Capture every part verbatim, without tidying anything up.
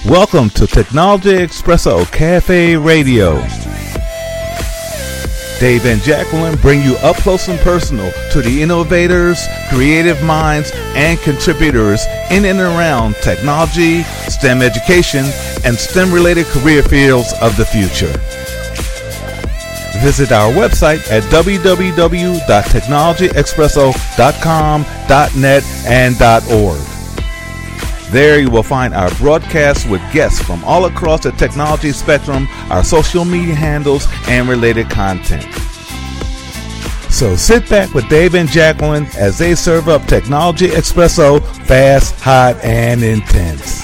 Welcome to Technology Expresso Cafe Radio. Dave and Jacqueline bring you up close and personal to the innovators, creative minds, and contributors in and around technology, STEM education, and STEM-related career fields of the future. Visit our website at w w w dot technology expresso dot com dot net and .org. There you will find our broadcasts with guests from all across the technology spectrum, our social media handles, and related content. So sit back with Dave and Jacqueline as they serve up Technology Expresso fast, hot, and intense.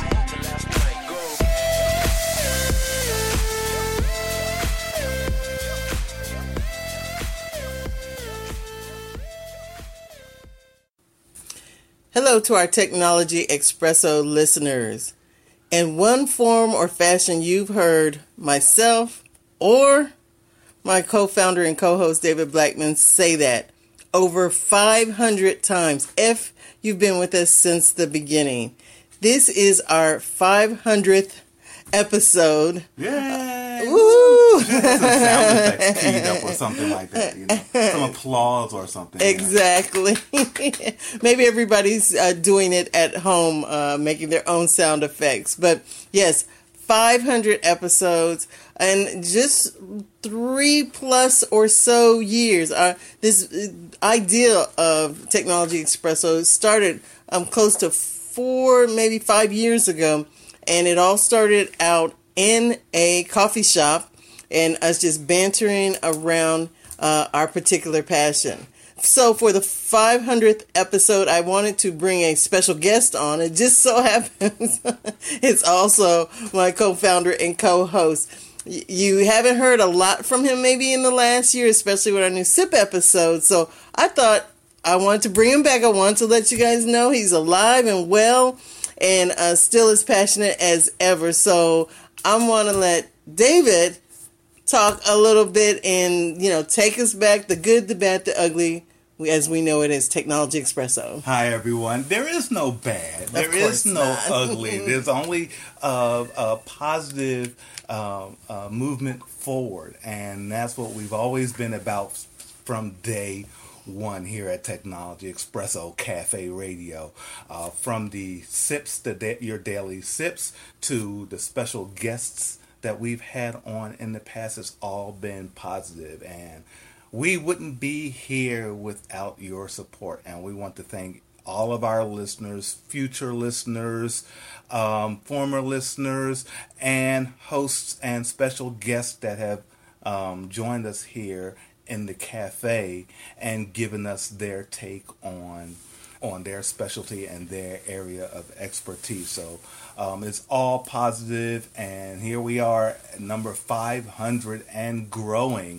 Hello to our Technology Expresso listeners. In one form or fashion, you've heard myself or my co-founder and co-host David Blackman say that over five hundred times if you've been with us since the beginning. This is our five hundredth episode. Yay! Uh, woo! Some sound effects teed up or something like that, you know, some applause or something. Exactly. Maybe everybody's uh, doing it at home, uh, making their own sound effects. But yes, five hundred episodes and just three plus or so years. Uh, this idea of Technology Expresso started um, close to four, maybe five years ago. And it all started out in a coffee shop and us just bantering around uh, our particular passion. So for the five hundredth episode, I wanted to bring a special guest on. It just so happens it's also my co-founder and co-host. You haven't heard a lot from him maybe in the last year, especially with our new S I P episode. So I thought I wanted to bring him back. I wanted to let you guys know he's alive and well and uh, still as passionate as ever. So I want to let David talk a little bit and, you know, take us back, the good, the bad, the ugly, as we know it as Technology Expresso. Hi, everyone. There is no bad. There is no not. ugly. There's only uh, a positive uh, uh, movement forward. And that's what we've always been about from day one here at Technology Expresso Cafe Radio. Uh, from the sips, the da- your daily sips, to the special guests that we've had on in the past, it's all been positive, and we wouldn't be here without your support. And we want to thank all of our listeners, future listeners, um, former listeners, and hosts and special guests that have um, joined us here in the cafe and given us their take on on their specialty and their area of expertise. So um, it's all positive, and here we are at number five hundred and growing.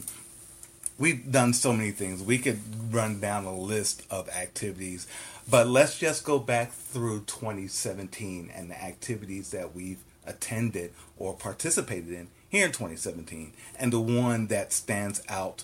We've done so many things. We could run down a list of activities, but let's just go back through twenty seventeen and the activities that we've attended or participated in here in twenty seventeen, and the one that stands out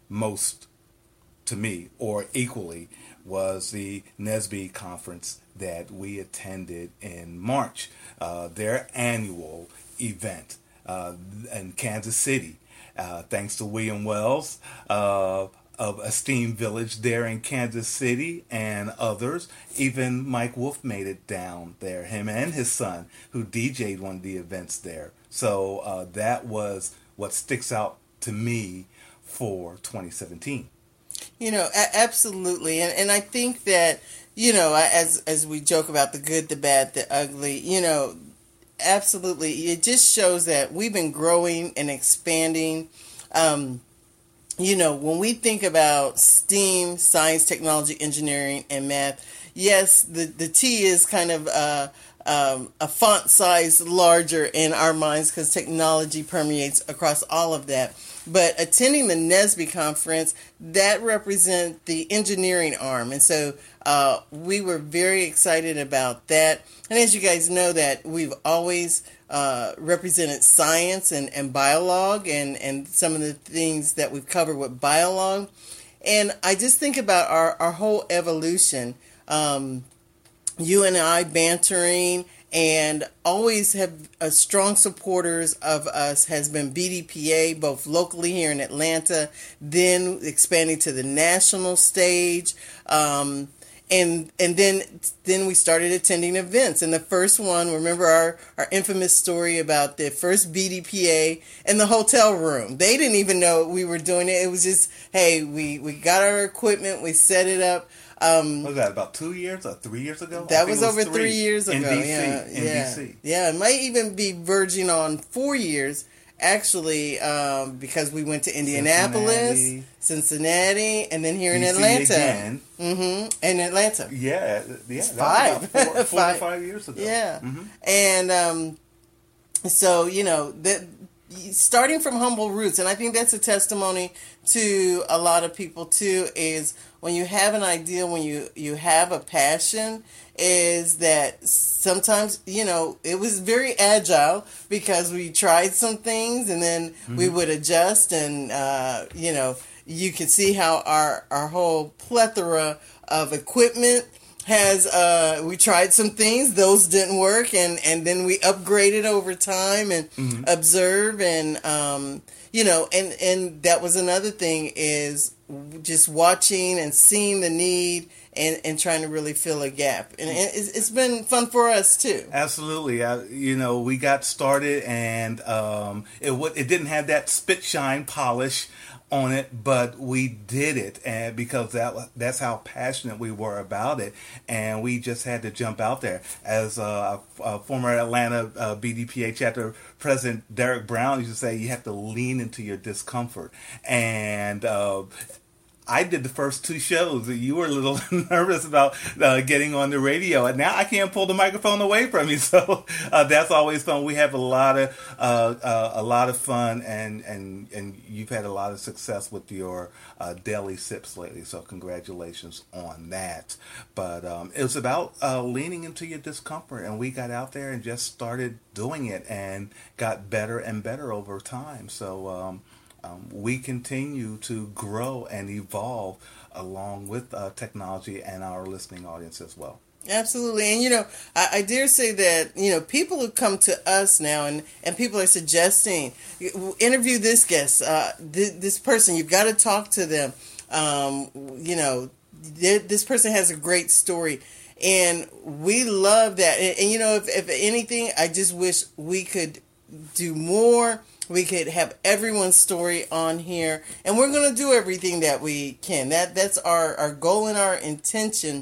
most to me, or equally, was the N S B conference that we attended in March, uh, their annual event uh, in Kansas City. Uh, thanks to William Wells uh, of Esteem Village there in Kansas City and others. Even Mike Wolf made it down there, him and his son, who D J'd one of the events there. So uh, that was what sticks out to me for twenty seventeen. You know, a- absolutely. And and I think that, you know, as as we joke about the good, the bad, the ugly, you know, absolutely. It just shows that we've been growing and expanding. Um, you know, when we think about STEAM, science, technology, engineering, and math, yes, the, the T is kind of uh, um, a font size larger in our minds because technology permeates across all of that. But attending the N S B conference, that represents the engineering arm. And so uh, we were very excited about that. And as you guys know, that we've always uh, represented science and, and biolog and, and some of the things that we've covered with biolog. And I just think about our, our whole evolution. Um, you and I bantering and always have uh, strong supporters of us has been B D P A, both locally here in Atlanta, then expanding to the national stage. Um, And and then then we started attending events. And the first one, remember our, our infamous story about the first B D P A in the hotel room. They didn't even know we were doing it. It was just, hey, we, we got our equipment, we set it up. Um, what was that, about two years or three years ago? That was, was over three, three years ago. In D C. Yeah, in yeah. D C. Yeah, it might even be verging on four years. Actually, um, because we went to Indianapolis, Cincinnati, Cincinnati and then here in D C Atlanta. Again. Mm-hmm. In Atlanta. Yeah, yeah. Five. Four, four five. or five years ago. Yeah. Mm-hmm. And um, so, you know, the, starting from humble roots, and I think that's a testimony to a lot of people too, is when you have an idea, when you, you have a passion, is that sometimes, you know, it was very agile because we tried some things and then mm-hmm. we would adjust and, uh, you know, you can see how our, our whole plethora of equipment has, uh, we tried some things, those didn't work, and, and then we upgraded over time and mm-hmm. observe and, um, you know, and, and that was another thing is just watching and seeing the need and, and trying to really fill a gap. And it's, it's been fun for us too. Absolutely. I, you know, we got started and um, it w- it didn't have that spit shine polish on it, but we did it, and because that that's how passionate we were about it, and we just had to jump out there. As uh, a former Atlanta uh, B D P A chapter president Derek Brown used to say, you have to lean into your discomfort, and uh, I did the first two shows. You were a little nervous about uh, getting on the radio, and now I can't pull the microphone away from you. So uh, that's always fun. We have a lot of uh, uh, a lot of fun, and, and and you've had a lot of success with your uh, daily sips lately. So congratulations on that. But um, it was about uh, leaning into your discomfort, and we got out there and just started doing it, and got better and better over time. So. Um, Um, we continue to grow and evolve along with uh, technology and our listening audience as well. Absolutely. And, you know, I, I dare say that, you know, people have come to us now and, and people are suggesting, interview this guest, uh, th- this person, you've got to talk to them. Um, you know, th- this person has a great story. And we love that. And, and you know, if, if anything, I just wish we could do more. We could have everyone's story on here, and we're going to do everything that we can. That that's our, our goal and our intention.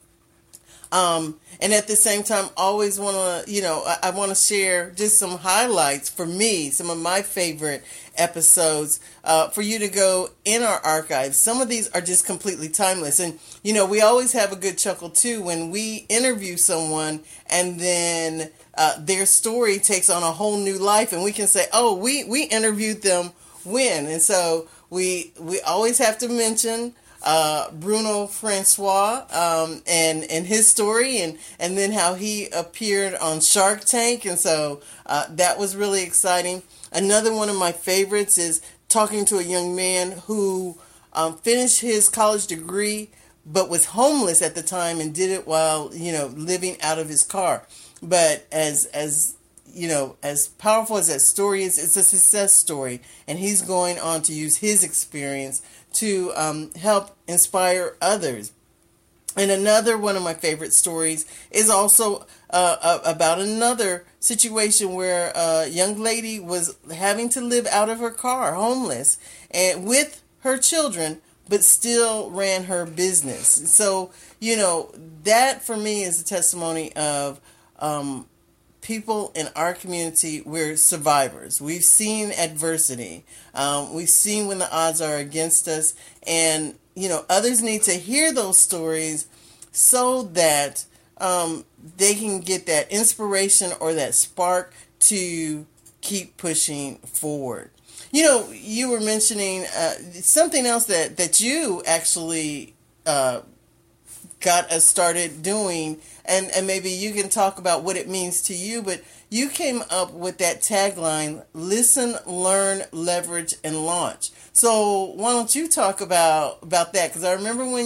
Um, and at the same time, always want to, you know, I, I want to share just some highlights for me, some of my favorite episodes uh, for you to go in our archives. Some of these are just completely timeless. And, you know, we always have a good chuckle, too, when we interview someone and then uh, their story takes on a whole new life. And we can say, oh, we, we interviewed them when. And so we we always have to mention Uh, Bruno Francois um, and and his story, and, and then how he appeared on Shark Tank, and so uh, that was really exciting. Another one of my favorites is talking to a young man who um, finished his college degree but was homeless at the time and did it while, you know, living out of his car. But as as you know, as powerful as that story is, it's a success story, and he's going on to use his experience to um, help inspire others. And another one of my favorite stories is also uh, about another situation where a young lady was having to live out of her car, homeless, and with her children, but still ran her business. So, you know, that for me is a testimony of um, people in our community. We're survivors. We've seen adversity. Um, we've seen when the odds are against us. And, you know, others need to hear those stories so that um, they can get that inspiration or that spark to keep pushing forward. You know, you were mentioning uh, something else that, that you actually uh, got us started doing, and, and maybe you can talk about what it means to you, but you came up with that tagline, listen, learn, leverage, and launch. So why don't you talk about, about that? Because I remember when you,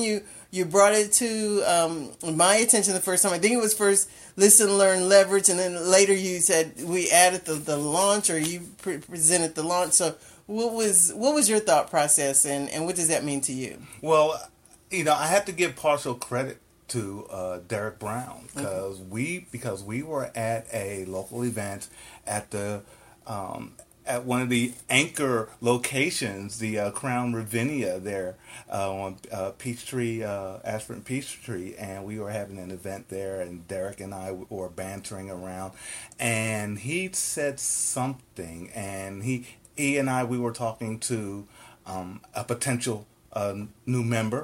you brought it to um, my attention the first time. I think it was first Listen, Learn, Leverage, and then later you said we added the, the launch, or you pre- presented the launch. So what was what was your thought process, and, and what does that mean to you? Well, you know, I have to give partial credit to uh, Derek Brown because mm-hmm. we because we were at a local event at the um, at one of the anchor locations, the uh, Crown Ravinia there uh, on uh, Peachtree, uh, Ashford and Peachtree, and we were having an event there, and Derek and I were bantering around, and he said something, and he he and I we were talking to um, a potential uh, new member,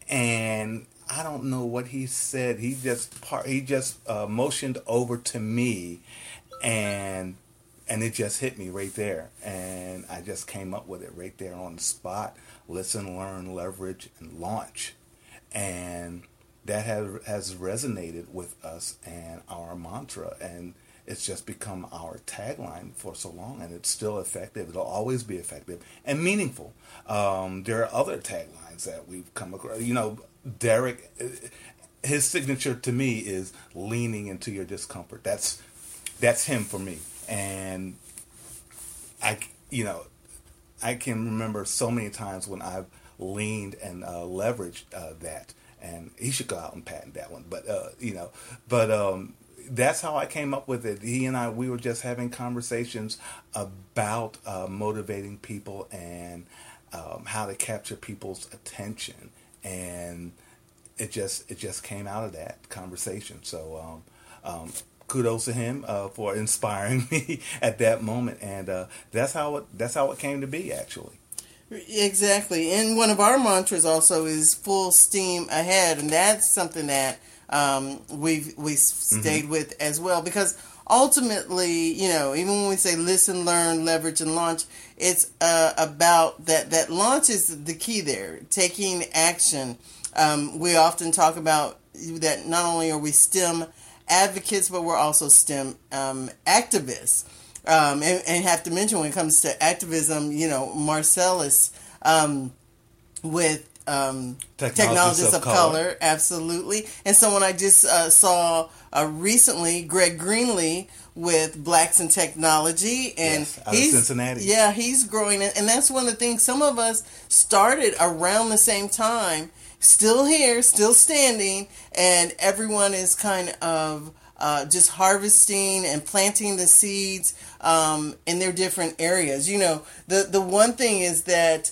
and I don't know what he said. He just part, he just uh, motioned over to me, and and it just hit me right there. And I just came up with it right there on the spot. Listen, learn, leverage, and launch. And that has has resonated with us and our mantra, and it's just become our tagline for so long, and it's still effective. It'll always be effective and meaningful. Um, there are other taglines that we've come across. You know, Derek, his signature to me is leaning into your discomfort. That's that's him for me. And I, you know, I can remember so many times when I've leaned and uh, leveraged uh, that. And he should go out and patent that one. But, uh, you know, but um, that's how I came up with it. He and I, we were just having conversations about uh, motivating people and um, how to capture people's attention. And it just it just came out of that conversation. So um, um, kudos to him uh, for inspiring me at that moment. And uh, that's how it that's how it came to be, actually. Exactly. And one of our mantras also is full steam ahead, and that's something that um, we've we stayed mm-hmm. with as well, because ultimately, you know, even when we say listen, learn, leverage, and launch, it's uh, about that that launch is the key there, taking action. Um, we often talk about that not only are we STEM advocates, but we're also STEM um, activists. Um, and, and have to mention, when it comes to activism, you know, Marcellus um, with um, Technologists, Technologists of, of color. color, absolutely. And someone I just uh, saw uh, recently, Greg Greenlee, with Blacks in Technology, and yes, out he's of Cincinnati. Yeah, he's growing, and that's one of the things. Some of us started around the same time, still here, still standing, and everyone is kind of Uh, just harvesting and planting the seeds um, in their different areas. You know, the the one thing is that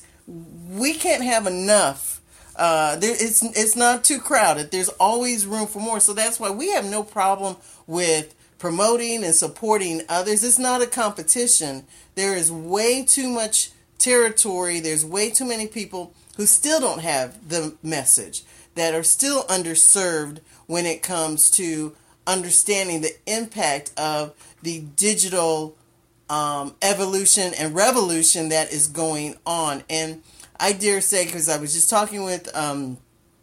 we can't have enough. Uh, there, it's it's not too crowded. There's always room for more. So that's why we have no problem with promoting and supporting others. It's not a competition. There is way too much territory. There's way too many people who still don't have the message, that are still underserved when it comes to understanding the impact of the digital um, evolution and revolution that is going on. And I dare say, because I was just talking with um,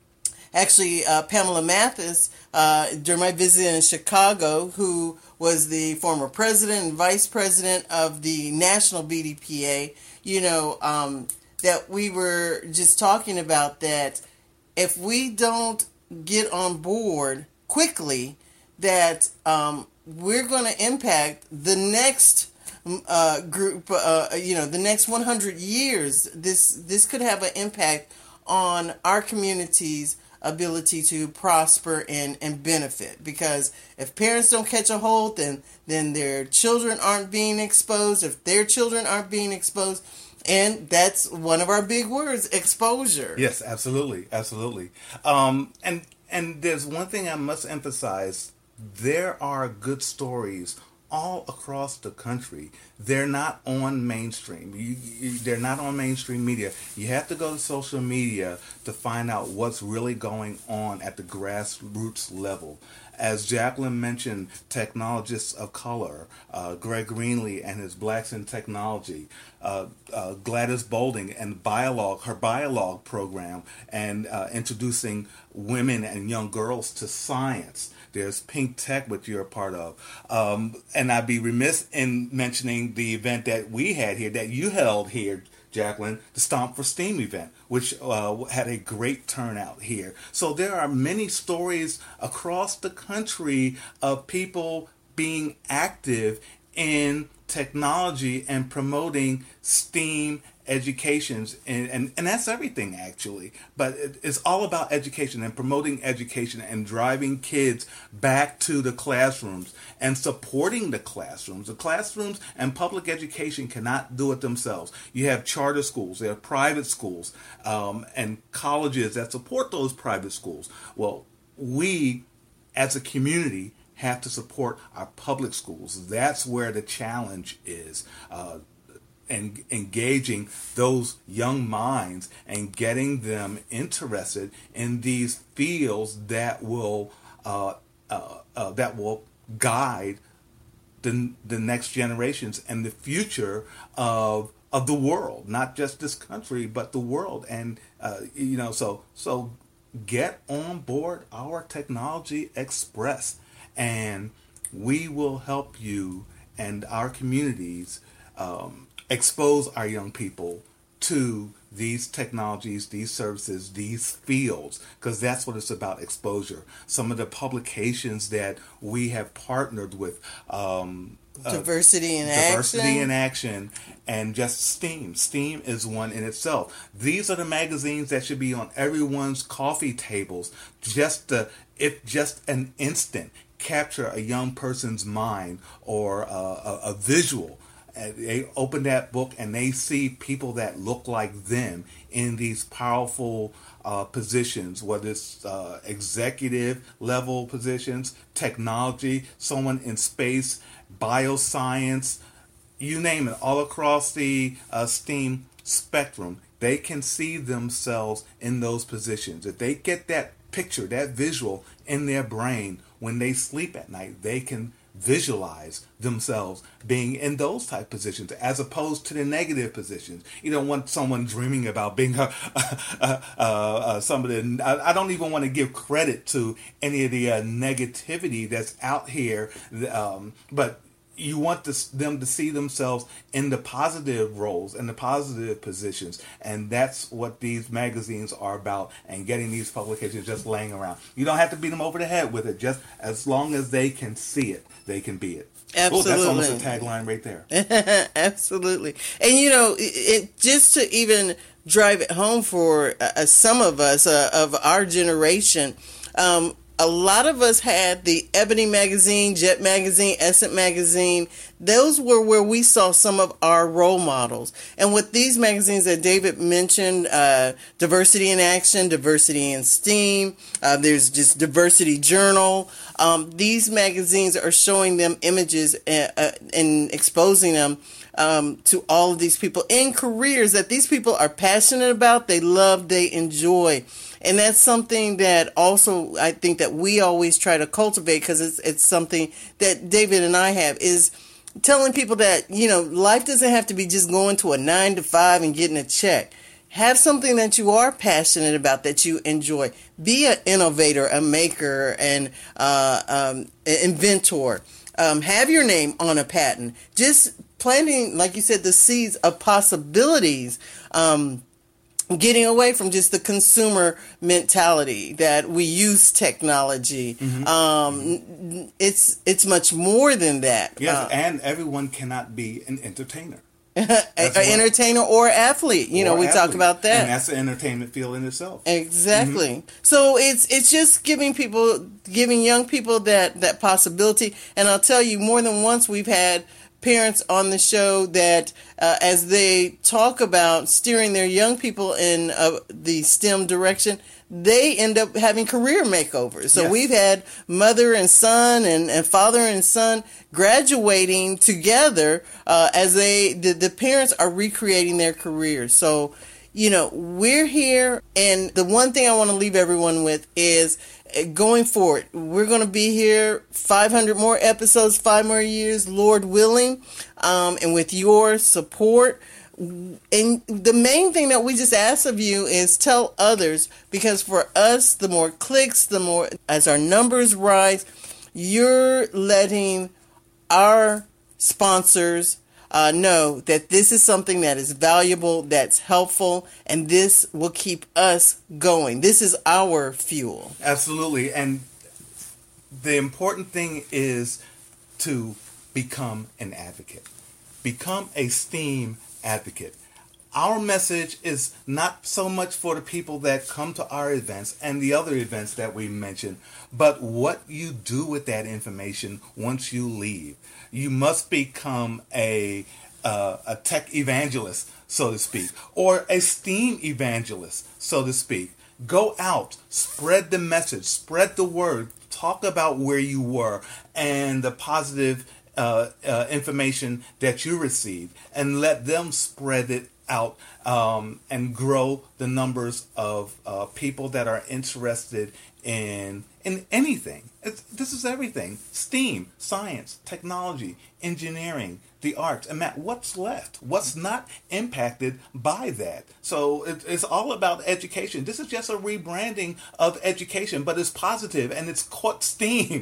actually uh, Pamela Mathis uh, during my visit in Chicago, who was the former president and vice president of the National B D P A, you know, um, that we were just talking about that if we don't get on board quickly, that um, we're going to impact the next uh, group, uh, you know, the next one hundred years. This this could have an impact on our community's ability to prosper and, and benefit. Because if parents don't catch a hold, then, then their children aren't being exposed. If their children aren't being exposed, and that's one of our big words, exposure. Yes, absolutely, absolutely. Um, and and there's one thing I must emphasize. There are good stories all across the country. They're not on mainstream. You, you, they're not on mainstream media. You have to go to social media to find out what's really going on at the grassroots level. As Jacqueline mentioned, Technologists of Color, uh, Greg Greenlee and his Blacks in Technology, uh, uh, Gladys Bolding and Biolog, her Biolog program, and uh, introducing women and young girls to science. There's Pink Tech, which you're a part of. Um, and I'd be remiss in mentioning the event that we had here, that you held here, Jacqueline, the Stomp for STEAM event, which uh, had a great turnout here. So there are many stories across the country of people being active in technology and promoting STEAM educations, and, and, and that's everything actually, but it, it's all about education and promoting education and driving kids back to the classrooms and supporting the classrooms. The classrooms and public education cannot do it themselves. You have charter schools, there are private schools, um, and colleges that support those private schools. Well, we as a community have to support our public schools. That's where the challenge is. Uh, and engaging those young minds and getting them interested in these fields that will uh, uh, uh, that will guide the the next generations and the future of of the world, not just this country but the world. And uh, you know, so so get on board our Technology Express, and we will help you and our communities Um, expose our young people to these technologies, these services, these fields, because that's what it's about, exposure. Some of the publications that we have partnered with, um, Diversity in uh, Diversity Action. in Action, and just STEAM. STEAM is one in itself. These are the magazines that should be on everyone's coffee tables, just to, if just an instant, capture a young person's mind or uh, a, a visual. They open that book and they see people that look like them in these powerful uh, positions, whether it's uh, executive level positions, technology, someone in space, bioscience, you name it, all across the uh, STEAM spectrum. They can see themselves in those positions. If they get that picture, that visual in their brain when they sleep at night, they can visualize themselves being in those type positions as opposed to the negative positions. You don't want someone dreaming about being a, uh, uh, uh, somebody. I, I don't even want to give credit to any of the uh, negativity that's out here, um, but you want to, them to see themselves in the positive roles and the positive positions, and that's what these magazines are about, and getting these publications just laying around. You don't have to beat them over the head with it, just as long as they can see it, they can be it. Absolutely. Oh, that's almost a tagline right there. Absolutely. And you know, it, it just to even drive it home for uh, some of us uh, of our generation, um, a lot of us had the Ebony magazine, Jet magazine, Essence magazine. Those were where we saw some of our role models. And with these magazines that David mentioned, uh, Diversity in Action, Diversity in STEAM, uh, there's just Diversity Journal. Um, these magazines are showing them images and, uh, and exposing them Um, to all of these people in careers that these people are passionate about, they love, they enjoy. And that's something that also I think that we always try to cultivate, because it's it's something that David and I have, is telling people that, you know, life doesn't have to be just going to a nine to five and getting a check. Have something that you are passionate about, that you enjoy. Be an innovator, a maker, and uh, um, an inventor. Um, have your name on a patent. Just planting, like you said, the seeds of possibilities, um, getting away from just the consumer mentality that we use technology. Mm-hmm. Um, it's it's much more than that. Yes, uh, and everyone cannot be an entertainer. An entertainer or athlete. You know, we athlete. talk about that. And that's the entertainment field in itself. Exactly. Mm-hmm. So it's it's just giving people, giving young people that, that possibility. And I'll tell you, more than once we've had parents on the show that uh, as they talk about steering their young people in uh, the STEM direction, they end up having career makeovers. So yes. We've had mother and son and, and father and son graduating together uh, as they the, the parents are recreating their careers. So, you know, we're here, and the one thing I want to leave everyone with is going forward, we're going to be here five hundred more episodes, five more years, Lord willing, um, and with your support. And the main thing that we just ask of you is tell others, because for us, the more clicks, the more, as our numbers rise, you're letting our sponsors uh, know that this is something that is valuable, that's helpful, and this will keep us going. This is our fuel. Absolutely. And the important thing is to become an advocate. Become a STEAM advocate. Our message is not so much for the people that come to our events and the other events that we mentioned, but what you do with that information once you leave. You must become a uh, a tech evangelist, so to speak, or a STEAM evangelist, so to speak. Go out, spread the message, spread the word, talk about where you were and the positive uh, uh, information that you received, and let them spread it out um, and grow the numbers of uh, people that are interested in in anything. It's, this is everything: STEAM, science, technology, engineering, the arts, and Matt, what's left? What's not impacted by that? So it, it's all about education. This is just a rebranding of education, but it's positive and it's caught steam,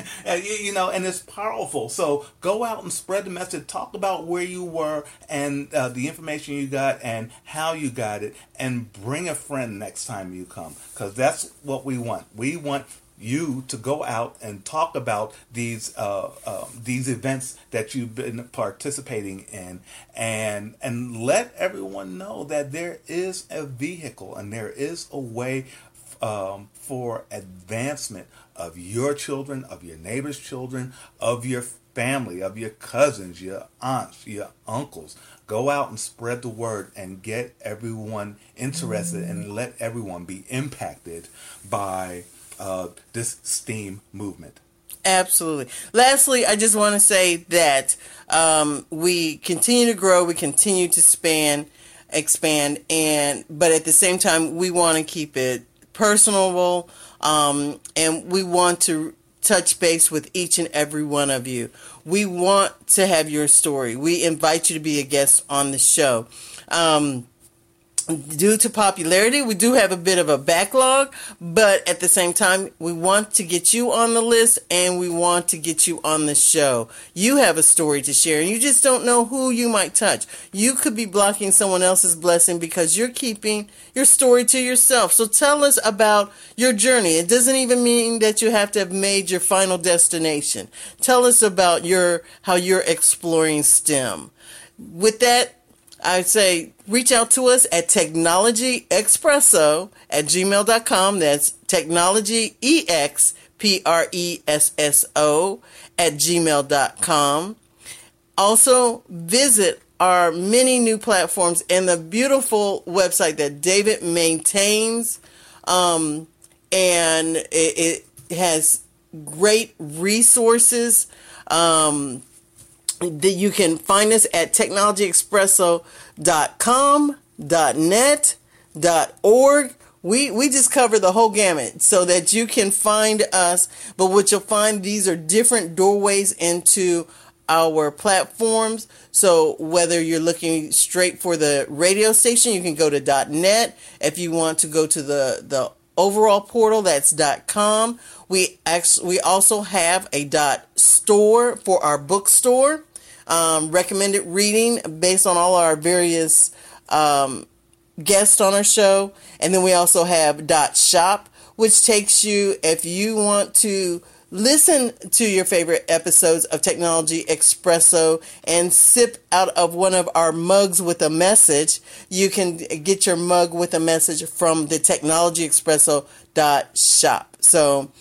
you know, and it's powerful. So go out and spread the message. Talk about where you were and uh, the information you got and how you got it, and bring a friend next time you come, because that's what we want. We want you to go out and talk about these uh, uh, these events that you've been participating in, and and let everyone know that there is a vehicle and there is a way um, for advancement of your children, of your neighbor's children, of your family, of your cousins, your aunts, your uncles. Go out and spread the word and get everyone interested, mm-hmm. and let everyone be impacted by Uh, this STEAM movement. Absolutely. Lastly, I just want to say that um, we continue to grow, we continue to span, expand, and but at the same time, we want to keep it personable, um, and we want to touch base with each and every one of you. We want to have your story. We invite you to be a guest on the show. Um, Due to popularity, we do have a bit of a backlog, but at the same time, we want to get you on the list and we want to get you on the show. You have a story to share and you just don't know who you might touch. You could be blocking someone else's blessing because you're keeping your story to yourself. So tell us about your journey. It doesn't even mean that you have to have made your final destination. Tell us about your how you're exploring STEM. With that, I'd say reach out to us at technologyexpresso at gmail dot com. That's technology, E X P R E S S O at gmail dot com. Also, visit our many new platforms and the beautiful website that David maintains. Um, and it, it has great resources. Um, that you can find us at technology expresso dot com, .net, .org. We we just cover the whole gamut so that you can find us. But what you'll find, these are different doorways into our platforms. So whether you're looking straight for the radio station, you can go to .net. If you want to go to the, the overall portal, that's .com. We actually we also have a .store for our bookstore. Um, recommended reading based on all our various um, guests on our show. And then we also have .shop, which takes you, if you want to listen to your favorite episodes of Technology Expresso and sip out of one of our mugs with a message, you can get your mug with a message from the technology expresso dot shop. So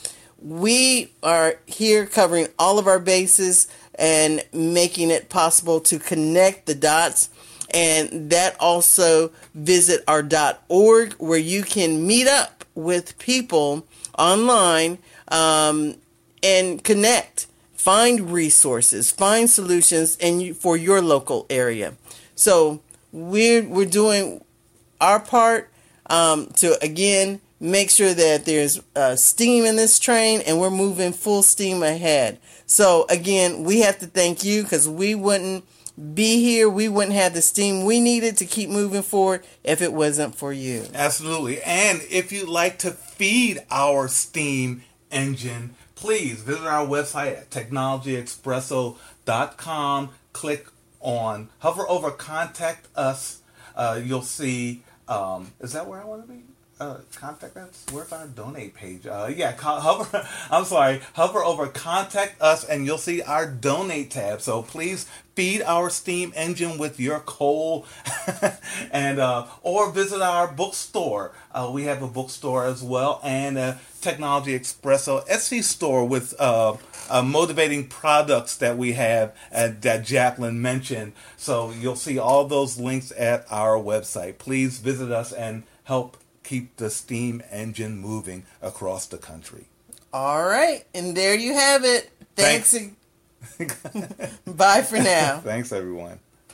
we are here covering all of our bases and making it possible to connect the dots. And that also visit our .org, where you can meet up with people online um, and connect, find resources, find solutions and you, for your local area. So we're we're doing our part um, to again make sure that there's uh, steam in this train, and we're moving full steam ahead. So again, we have to thank you, because we wouldn't be here, we wouldn't have the steam we needed to keep moving forward if it wasn't for you. Absolutely. And if you'd like to feed our steam engine, please visit our website at technology expresso dot com. Click on, hover over Contact Us. Uh, you'll see, um, is that where I want to be? Uh, contact us. Where's our donate page? Uh, yeah, co- hover. I'm sorry. Hover over Contact Us, and you'll see our donate tab. So please feed our steam engine with your coal, and uh, or visit our bookstore. Uh, we have a bookstore as well, and a Technology Expresso Etsy store with uh, uh, motivating products that we have uh, that Jacqueline mentioned. So you'll see all those links at our website. Please visit us and help keep the steam engine moving across the country. All right. And there you have it. Thanks. Thanks. Bye for now. Thanks, everyone.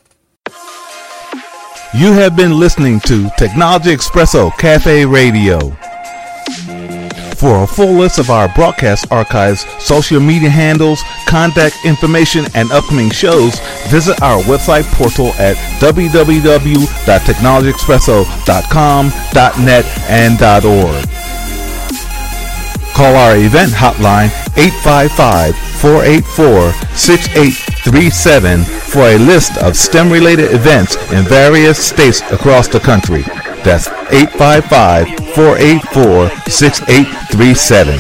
You have been listening to Technology Expresso Cafe Radio. For a full list of our broadcast archives, social media handles, contact information, and upcoming shows, visit our website portal at w w w dot technology expresso dot com, .net, and .org. Call our event hotline eight five five, four eight four, six eight three seven for a list of STEM-related events in various states across the country. That's eight five five, four eight four, six eight three seven.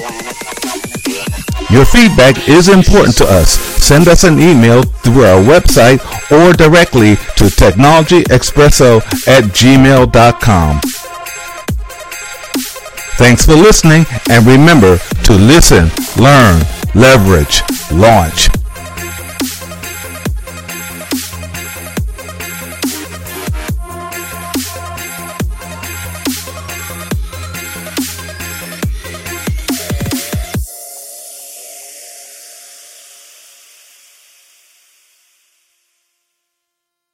Your feedback is important to us. Send us an email through our website or directly to technology expresso at gmail dot com. Thanks for listening, and remember to listen, learn, leverage, launch.